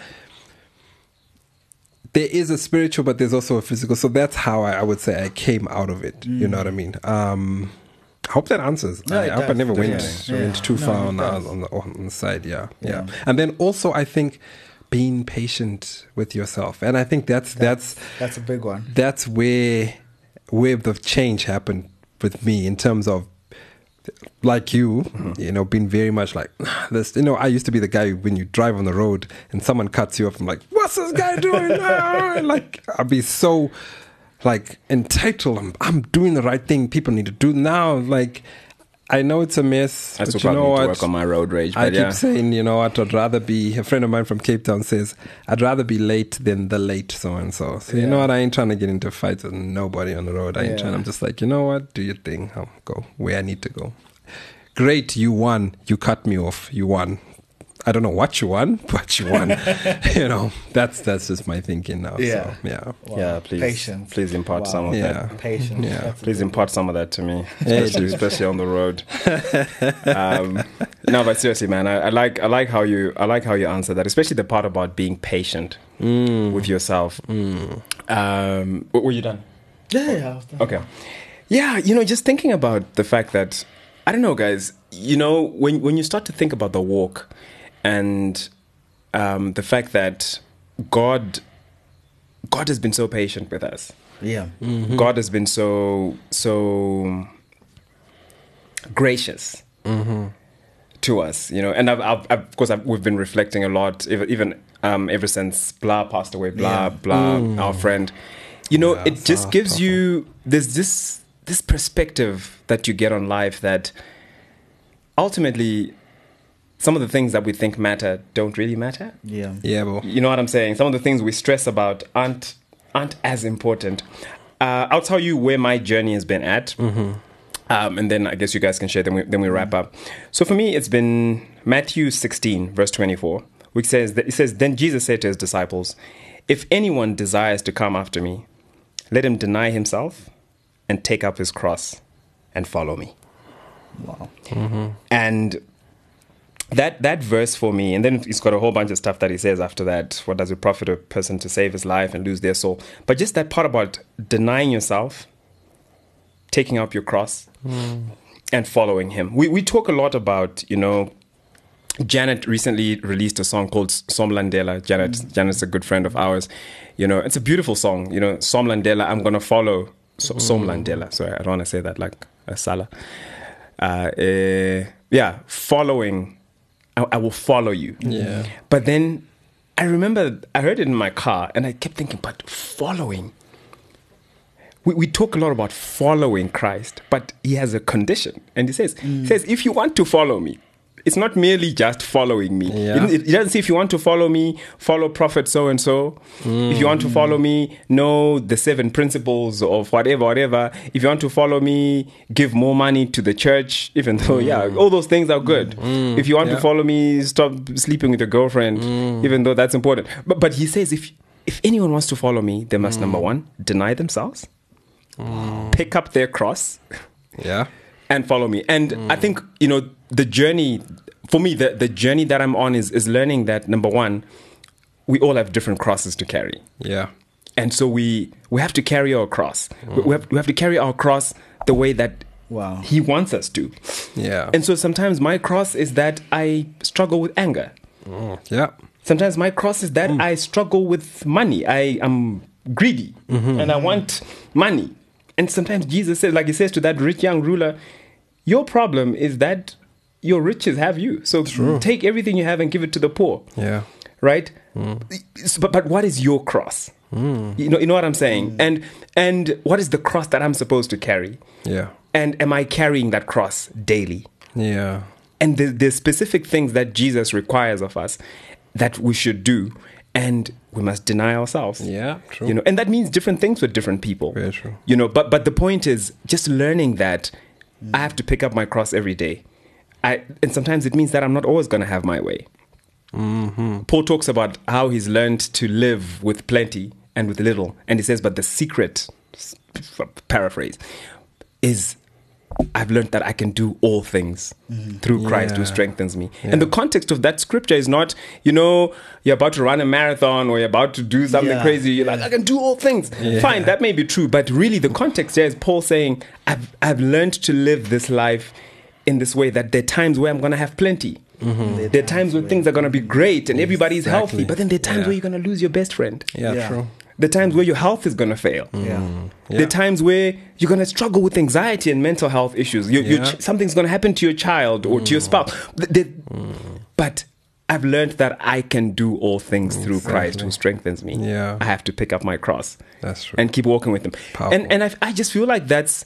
There is a spiritual, but there's also a physical. So that's how I, I would say I came out of it. Mm. You know what I mean? Um, I hope that answers. No, I, I hope does. I never yeah. went, Yeah. went too no, far on the, on, the, on the side. Yeah, yeah, yeah. And then also I think being patient with yourself. And I think that's that's that's, that's a big one. That's where where the change happened with me in terms of, like you, mm-hmm. you know, being very much like this. You know, I used to be the guy when you drive on the road and someone cuts you off. I'm like, what's this guy doing? Like, I'd be so like entitled. I'm, I'm doing the right thing. People need to do now. Like, I know it's a mess. I but still you know probably need what? to work on my road rage. I but yeah. keep saying, you know what? I'd rather be. A friend of mine from Cape Town says, "I'd rather be late than the late so and so." So yeah. you know what? I ain't trying to get into fights with nobody on the road. I ain't yeah. trying. I'm just like, you know what? Do your thing. I'll go where I need to go. Great, you won. You cut me off. You won. I don't know what you won, but you won. You know, that's that's just my thinking now. Yeah, so, yeah, wow. yeah. Please, patience. Please impart wow. some of yeah. that. Patience. Yeah. That's Please impart some of that to me, Yeah, especially, especially on the road. um, no, but seriously, man, I, I like I like how you I like how you answer that, especially the part about being patient mm. with yourself. Mm. Um, were you done? Yeah, yeah. Okay. Yeah, you know, just thinking about the fact that, I don't know, guys, you know, when when you start to think about the walk and um, the fact that God, God has been so patient with us. Yeah. Mm-hmm. God has been so, so gracious Mm-hmm. to us, you know, and I've, I've, I've, of course, I've, we've been reflecting a lot, even, even um, ever since Blah passed away, Blah, Yeah. Blah, Mm. our friend. You know, Yeah, it just ah, gives powerful. you, there's this, this perspective that you get on life that ultimately some of the things that we think matter don't really matter. Yeah. Yeah, bro. You know what I'm saying? Some of the things we stress about aren't aren't as important. Uh, I'll tell you where my journey has been at, Mm-hmm. um, and then I guess you guys can share. Then we then we wrap up. So for me, it's been Matthew sixteen, verse twenty-four, which says that it says, "Then Jesus said to his disciples, 'If anyone desires to come after me, let him deny himself and take up his cross and follow me.'" Wow. Mm-hmm. And that that verse for me, and then he's got a whole bunch of stuff that he says after that. What does it profit a person to save his life and lose their soul? But just that part about denying yourself, taking up your cross, Mm. and following him. We we talk a lot about, you know, Janet recently released a song called Somlandela. Janet mm. Janet's a good friend of ours. You know, it's a beautiful song. You know, Somlandela, I'm gonna follow so, Mm. Somlandela. Sorry, I don't want to say that like a Sala. Uh, uh, yeah, following. I, I will follow you. Yeah. But then I remember I heard it in my car and I kept thinking, but following. We, we talk a lot about following Christ, but he has a condition. And he says, Mm. he says, if you want to follow me, it's not merely just following me. Yeah. It, it doesn't say if you want to follow me, follow prophet so and so. If you want to follow me, know the seven principles of whatever, whatever. If you want to follow me, give more money to the church. Even though, yeah, all those things are good. If you want Yeah. to follow me, stop sleeping with your girlfriend. Even though that's important. But but he says if if anyone wants to follow me, they must number one deny themselves, pick up their cross. Yeah. And follow me. And mm. I think, you know, the journey, for me, the, the journey that I'm on is, is learning that, number one, we all have different crosses to carry. Yeah. And so we we have to carry our cross. Mm. We, have, we have to carry our cross the way that wow. he wants us to. Yeah. And so sometimes my cross is that I struggle with anger. Mm. Yeah. Sometimes my cross is that mm. I struggle with money. I am greedy mm-hmm. and I want money. And sometimes Jesus says, like he says to that rich young ruler, your problem is that your riches have you. So True. Take everything you have and give it to the poor. Yeah. Right? Mm. But but what is your cross? Mm. You know, you know what I'm saying? Mm. And and what is the cross that I'm supposed to carry? Yeah. And am I carrying that cross daily? Yeah. And the, the specific things that Jesus requires of us that we should do. And we must deny ourselves. Yeah, true. You know, and that means different things for different people. Very true. You know, but but the point is just learning that mm. I have to pick up my cross every day. I and sometimes it means that I'm not always going to have my way. Mm-hmm. Paul talks about how he's learned to live with plenty and with little, and he says, but the secret, paraphrase, is I've learned that I can do all things mm. through Christ yeah. who strengthens me. Yeah. And the context of that scripture is not, you know, you're about to run a marathon or you're about to do something yeah. crazy. You're like, I can do all things. Yeah. Fine, that may be true. But really the context there is Paul saying, I've, I've learned to live this life in this way that there are times where I'm going to have plenty. Mm-hmm. There are times where things are going to be great and everybody's exactly. healthy. But then there are times yeah. where you're going to lose your best friend. Yeah, Yeah. true. The times where your health is going to fail. Mm. Yeah. Yeah. There are times where you're going to struggle with anxiety and mental health issues. You, Yeah. ch- something's going to happen to your child or mm. to your spouse. The, the, mm. But I've learned that I can do all things through Exactly. Christ who strengthens me. Yeah. I have to pick up my cross. That's true. And keep walking with him. Powerful. And and I, I just feel like that's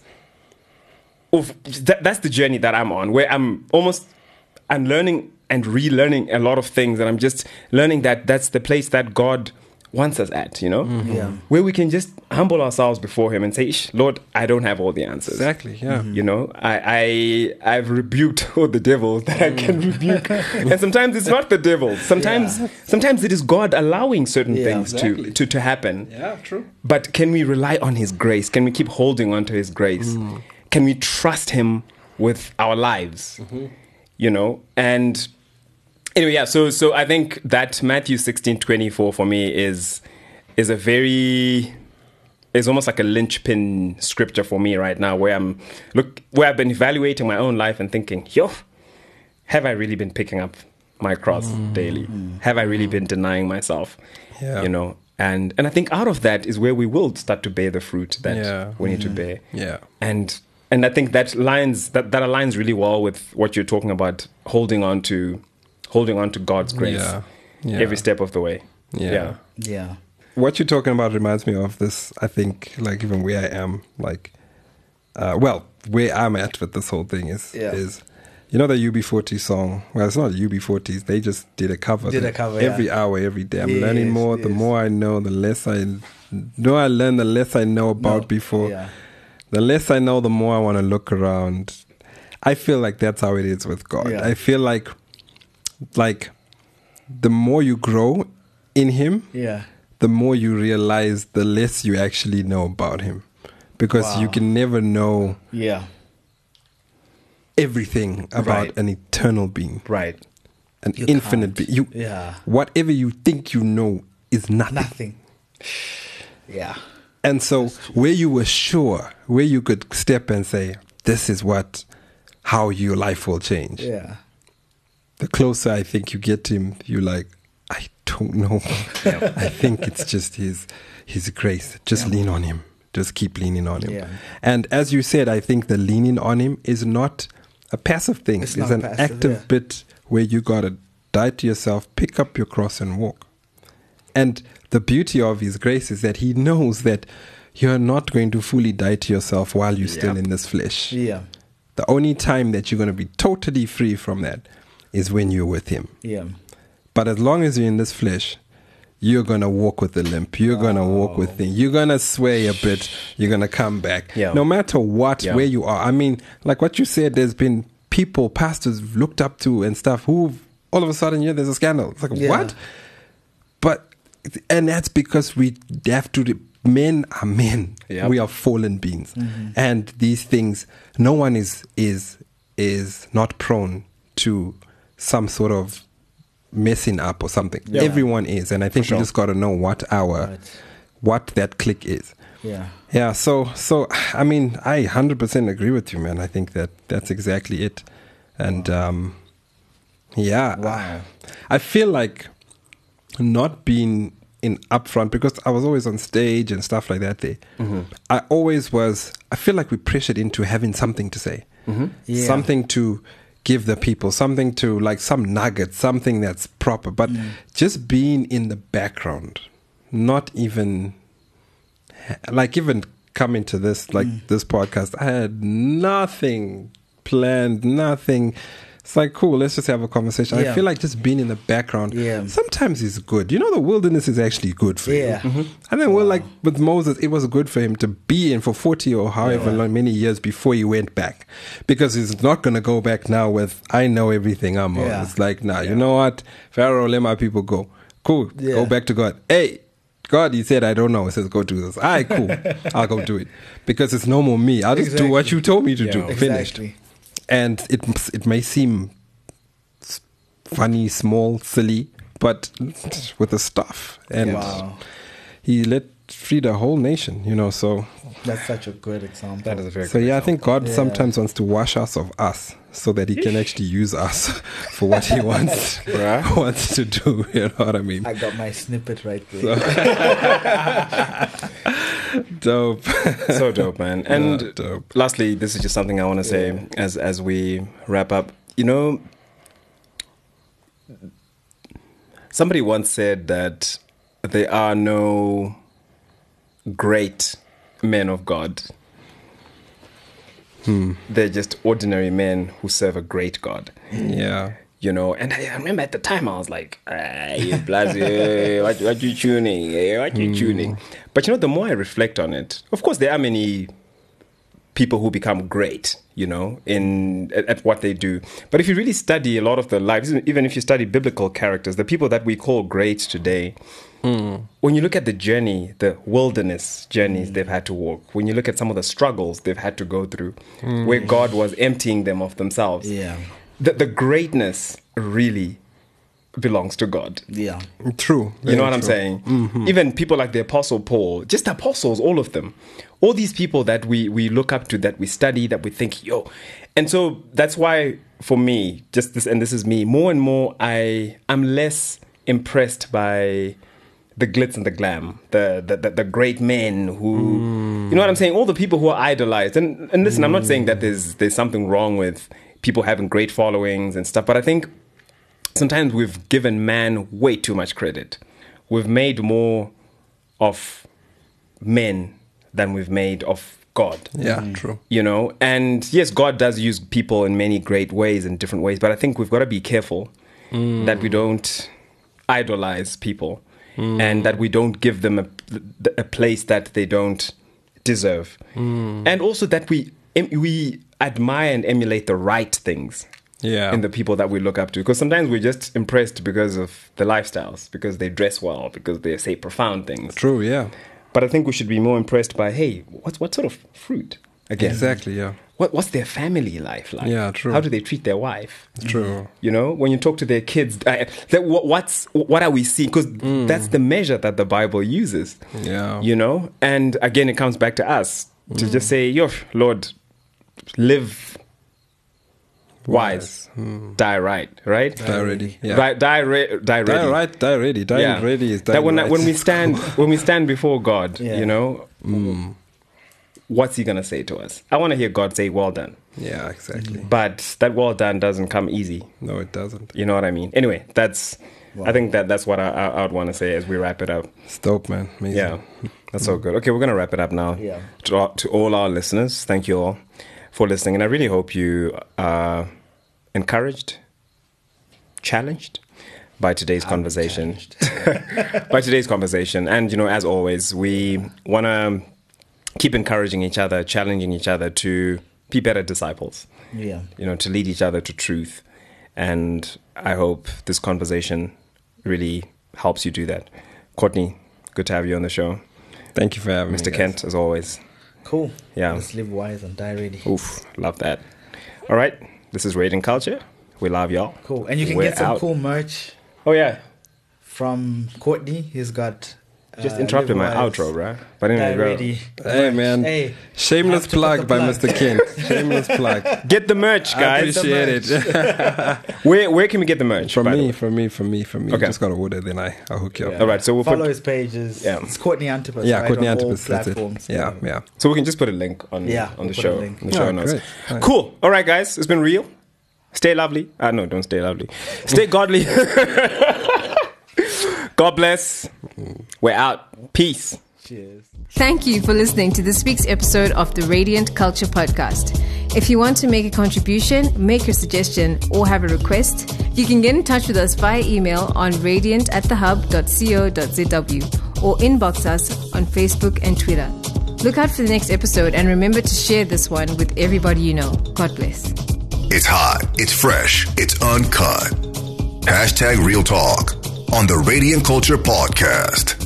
of that, that's the journey that I'm on, where I'm almost I'm learning and relearning a lot of things, and I'm just learning that that's the place that God wants us at, you know, Mm-hmm. Yeah. where we can just humble ourselves before him and say, Ish, Lord, I don't have all the answers. Exactly, yeah. You know, I, I I've rebuked all the devils that I can rebuke, and sometimes it's not the devil. Sometimes, Yeah. sometimes it is God allowing certain Yeah, things exactly. to, to to happen. Yeah, true. But can we rely on His grace? Can we keep holding on to His grace? Mm. Can we trust Him with our lives? Mm-hmm. You know, and anyway, yeah. So, so I think that Matthew sixteen twenty four for me is is a very is almost like a linchpin scripture for me right now, where I'm look where I've been evaluating my own life and thinking, yo, have I really been picking up my cross Mm. daily? Have I really been denying myself? Yeah. You know, and and I think out of that is where we will start to bear the fruit that Yeah. we need to bear. Yeah. And and I think that lines that, that aligns really well with what you're talking about, holding on to holding on to God's grace Yeah. Yeah. every step of the way. Yeah. Yeah. Yeah. What you're talking about reminds me of this, I think, like even where I am, like, uh, well, where I'm at with this whole thing is, Yeah. is you know, the U B forty song. Well, it's not U B forties. They just did a cover. Did a that cover, every yeah. hour, every day. I'm Yes, learning more. The yes. more I know, the less I know. I learn, the less I know about No, before. yeah. The less I know, the more I want to look around. I feel like that's how it is with God. Yeah. I feel like, like, the more you grow in Him, Yeah. the more you realize the less you actually know about Him, because Wow. you can never know Yeah. everything about Right. an eternal being, Right. an You infinite can't. being. You, Yeah. whatever you think you know is nothing. Nothing. Yeah. And so, where you were sure, where you could step and say, "This is what, how your life will change." Yeah. The closer I think you get to Him, you're like, I don't know. I think it's just His His grace. Just Yeah. lean on Him. Just keep leaning on Him. Yeah. And as you said, I think the leaning on Him is not a passive thing. It's It's, not an passive, active yeah. bit where you gotta die to yourself, pick up your cross, and walk. And the beauty of His grace is that He knows that you're not going to fully die to yourself while you're still Yeah. in this flesh. Yeah. The only time that you're going to be totally free from that is when you're with him. Yeah. But as long as you're in this flesh, you're going to walk with the limp. You're going to walk with things. You're going to sway a bit. You're going to come back. Yeah. No matter what, Yeah. where you are. I mean, like what you said, there's been people, pastors looked up to and stuff who all of a sudden, yeah, there's a scandal. It's like, Yeah. what? But, and that's because we have to, men are men. Yep. We are fallen beings. And these things, no one is, is, is not prone to some sort of messing up or something. Yeah. Everyone is, and I think sure. we just got to know what our Right. what that click is. Yeah. Yeah, so so I mean, I one hundred percent agree with you, man. I think that that's exactly it. And um yeah, Wow. I feel like not being in upfront, because I was always on stage and stuff like that there. Mm-hmm. I always was, I feel like we pressured into having something to say. Yeah. Something to give the people, something to, like, some nugget, something that's proper. But just being in the background, not even, like, even coming to this, like, this podcast, I had nothing planned, nothing. It's like, cool, let's just have a conversation. Yeah. I feel like just being in the background Yeah. sometimes is good. You know, the wilderness is actually good for Yeah. you. And then, well, like with Moses, it was good for him to be in for forty or however Yeah. long, many years before he went back. Because he's not going to go back now with, I know everything, I'm Moses. Yeah. It's like, nah, you know what? Pharaoh, let my people go. Cool. Yeah. Go back to God. Hey, God, he said, I don't know. He says, go do this. All right, cool. I'll go do it. Because it's no more me. I'll just do what Exactly. you told me to Yeah. do. Finished. Exactly. And it it may seem s- funny, small, silly, but with the stuff. And Wow. he let free the whole nation, you know. So, That's such a good example. That is a very so good yeah, I think God Yeah. sometimes wants to wash us of us so that he can actually use us for what he wants Right. wants to do. You know what I mean? I got my snippet right there. Dope. So dope, man. And Yeah, dope. lastly, this is just something I want to say Yeah. as as we wrap up. You know, somebody once said that there are no great men of God. Hmm. They're just ordinary men who serve a great God. Yeah. You know, and I, I remember at the time I was like, ah, you blase, what, what you tuning? eh, What you tuning? But you know, the more I reflect on it, of course, there are many people who become great, you know, in at, at what they do. But if you really study a lot of the lives, even if you study biblical characters, the people that we call great today, when you look at the journey, the wilderness journeys they've had to walk, when you look at some of the struggles they've had to go through, where God was emptying them of themselves, Yeah. the, the greatness really belongs to God. Yeah. True. You know Very what I'm true. saying? Even people like the Apostle Paul, just apostles, all of them. All these people that we, we look up to, that we study, that we think, yo. And so that's why, for me, just this, and this is me, more and more, I, I'm less impressed by the glitz and the glam, the the, the, the great men who, you know what I'm saying? All the people who are idolized. And, and listen, I'm not saying that there's there's something wrong with people having great followings and stuff, but I think sometimes we've given man way too much credit. We've made more of men than we've made of God. Yeah, true. You know, and yes, God does use people in many great ways and different ways, but I think we've got to be careful that we don't idolize people and that we don't give them a, a place that they don't deserve. And also that we we admire and emulate the right things Yeah. in the people that we look up to. Because sometimes we're just impressed because of the lifestyles, because they dress well, because they say profound things. True, yeah. But I think we should be more impressed by, hey, what what sort of fruit? Again, Exactly, yeah. what what's their family life like? Yeah, true. How do they treat their wife? True. You know, when you talk to their kids, uh, that, what, what's what are we seeing? Because that's the measure that the Bible uses. Yeah. You know, and again, it comes back to us to just say, "Yo, Lord, live wise, die right, right, Die ready. Yeah. Right, die, re- die ready, Die right, die ready. Die ready is die that when right. when we stand when we stand before God, Yeah. you know, what's He gonna say to us? I want to hear God say, "Well done," Yeah, exactly. but that "well done" doesn't come easy. No, it doesn't. You know what I mean? Anyway, that's. I think that that's what I, I, I would want to say as we wrap it up. It's dope, man. Amazing. Yeah, that's so good. Okay, we're gonna wrap it up now. Yeah. To, all- to all our listeners, thank you all for listening, and I really hope you are encouraged, challenged by today's I'm conversation. by today's conversation. And, you know, as always, we want to keep encouraging each other, challenging each other to be better disciples. Yeah. You know, to lead each other to truth. And I hope this conversation really helps you do that. Courtney, good to have you on the show. Thank you for having Mister me. Kent, guys. as always. Cool. Yeah. Let's live wise and die ready. Oof, love that. All right, this is Radiant Culture. We love y'all. Cool. And you can We're get some out. cool merch Oh, yeah. from Courtney. He's got... Just uh, interrupted my Live outro, Wise, right? But Die anyway, bro. ready. Hey, man. Hey, Shameless have to put plug the by plug. Mister Kent. Shameless plug. Get the merch, I guys. appreciate it. Where where can we get the merch? From by the me, way? from me, from me, from me. Okay. Just got to order, then I, I'll hook you up. Yeah. All right, so we'll Follow put, his pages. Yeah. It's Courtney Antipas. Yeah, right, Courtney on all Antipas, that's it. platforms. Yeah, yeah. so we can just put a link on Yeah, on the we'll put a show. link. In the show Oh, notes. great. Nice. Cool. All right, guys, it's been real. Stay lovely. Ah, no, don't stay lovely. Stay godly. God bless. We're out. Peace. Cheers. Thank you for listening to this week's episode of the Radiant Culture Podcast. If you want to make a contribution, make a suggestion, or have a request, you can get in touch with us via email on radiant at the hub dot co dot z w or inbox us on Facebook and Twitter. Look out for the next episode and remember to share this one with everybody you know. God bless. It's hot, it's fresh, it's uncut. Hashtag Real Talk on the Radiant Culture Podcast.